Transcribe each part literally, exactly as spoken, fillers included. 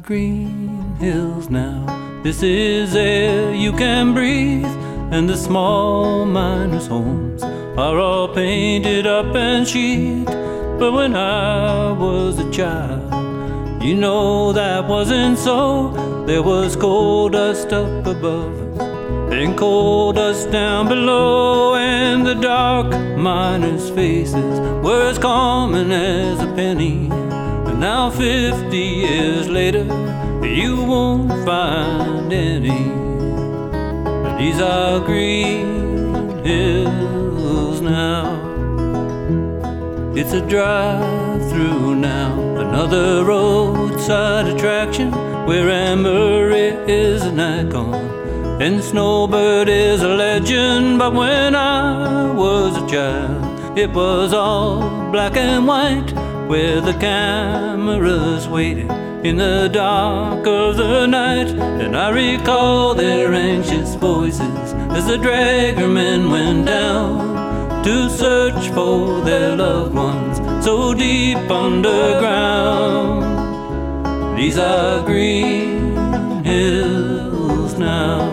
green hills now. This is air you can breathe, and the small miners' homes are all painted up and sheathed. But when I was a child, you know that wasn't so. There was coal dust up above us and coal dust down below, and the dark miners' faces were as common as a penny. And now fifty years later, you won't find any. But these are green hills now. It's a drive-through now, another roadside attraction, where Anne Murray is an icon and Snowbird is a legend. But when I was a child, it was all black and white, where the cameras waited in the dark of the night. And I recall their anxious voices as the draggermen went down to search for their loved ones so deep underground. These are green hills now.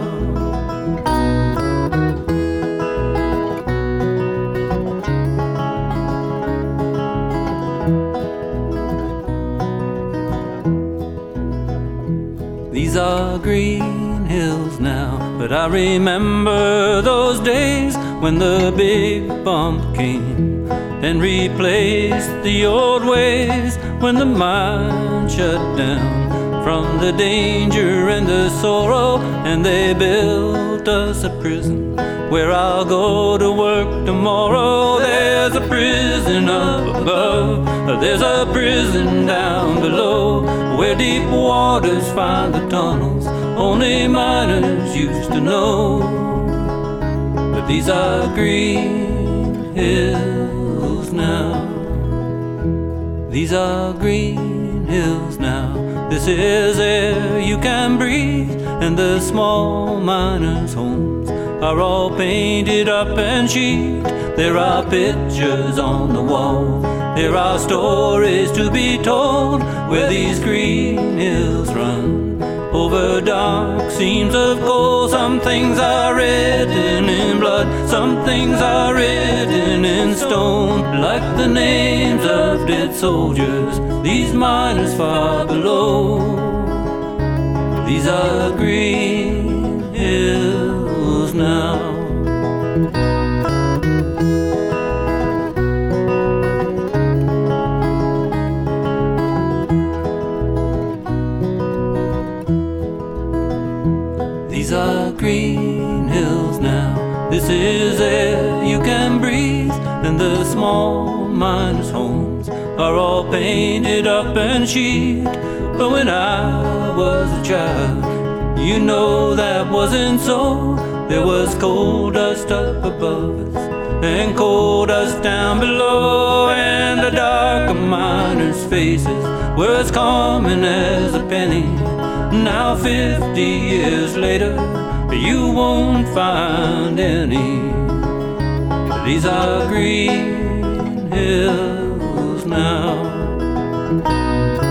These are green hills now, but I remember those days when the big bump came and replaced the old ways, when the mine shut down from the danger and the sorrow, and they built us a prison where I'll go to work tomorrow. There's a prison up above, there's a prison down below, where deep waters find the tunnels only miners used to know. But these are green hills now. These are green hills now. This is air you can breathe, and the small miners' homes are all painted up and sheathed. There are pictures on the wall, there are stories to be told, where these green hills run over dark seams of coal. Some things are written in blood, some things are written in stone, like the names of dead soldiers, these miners far below. These are green hills now. These are green hills now. This is air you can breathe, and the small miners' homes are all painted up and sheathed. But when I was a child, you know that wasn't so. There was coal dust up above us and coal dust down below, and the dark miners' faces were as common as a penny. Now fifty years later, you won't find any. These are green hills now.